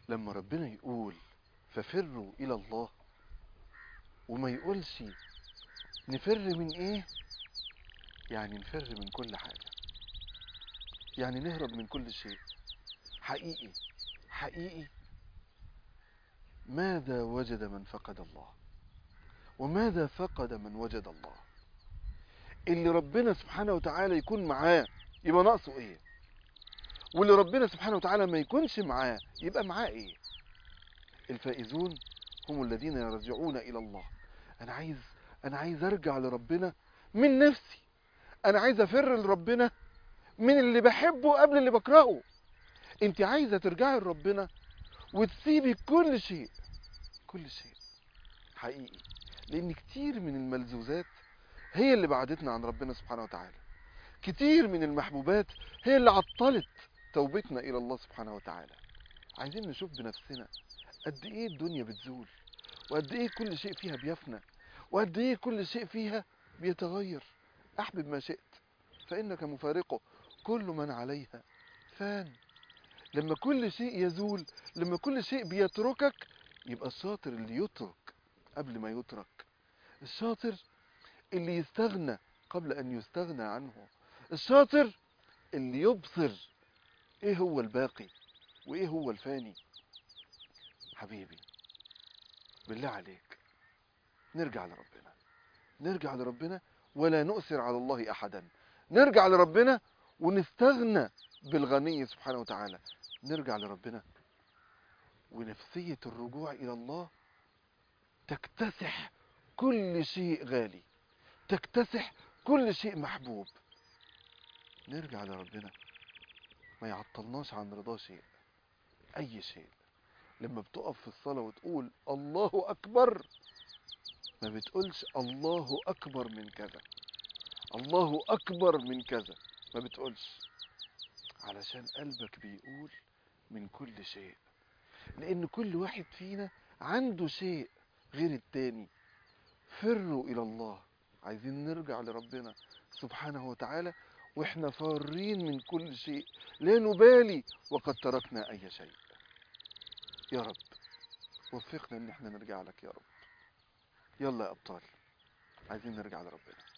لما ربنا يقول ففروا إلى الله وما يقولش نفر من إيه، يعني نفر من كل حاجة، يعني نهرب من كل شيء. حقيقي حقيقي، ماذا وجد من فقد الله، وماذا فقد من وجد الله؟ اللي ربنا سبحانه وتعالى يكون معاه يبقى ناقصه ايه؟ واللي ربنا سبحانه وتعالى ما يكونش معاه يبقى معاه ايه؟ الفائزون هم الذين يرجعون الى الله. انا عايز ارجع لربنا من نفسي. انا عايز افر لربنا من اللي بحبه قبل اللي بكرهه. انت عايزه ترجعي لربنا وتسيبي كل شيء، كل شيء حقيقي، لان كتير من الملذوذات هي اللي بعدتنا عن ربنا سبحانه وتعالى. كتير من المحبوبات هي اللي عطلت توبتنا الى الله سبحانه وتعالى. عايزين نشوف بنفسنا قد ايه الدنيا بتزول، وقد ايه كل شيء فيها بيفنى، وقد ايه كل شيء فيها بيتغير. احبب ما شئت فانك مفارقه، كل من عليها فان. لما كل شيء يزول، لما كل شيء بيتركك، يبقى الشاطر اللي يترك قبل ما يترك، الشاطر اللي يستغنى قبل ان يستغنى عنه، الشاطر اللي يبصر ايه هو الباقي وايه هو الفاني. حبيبي بالله عليك نرجع لربنا، نرجع لربنا ولا نؤثر على الله احدا. نرجع لربنا ونستغنى بالغني سبحانه وتعالى. نرجع لربنا ونفسية الرجوع الى الله تكتسح كل شيء غالي، تكتسح كل شيء محبوب. نرجع لربنا ما يعطلناش عن رضاه شيء، اي شيء. لما بتقف في الصلاة وتقول الله اكبر، ما بتقولش الله اكبر من كذا، الله اكبر من كذا، ما بتقولش، علشان قلبك بيقول من كل شيء. لان كل واحد فينا عنده شيء غير التاني. فروا الى الله، عايزين نرجع لربنا سبحانه وتعالى واحنا فارين من كل شيء، لا نبالي وقد تركنا اي شيء. يا رب وفقنا ان احنا نرجع لك يا رب. يلا يا ابطال، عايزين نرجع لربنا.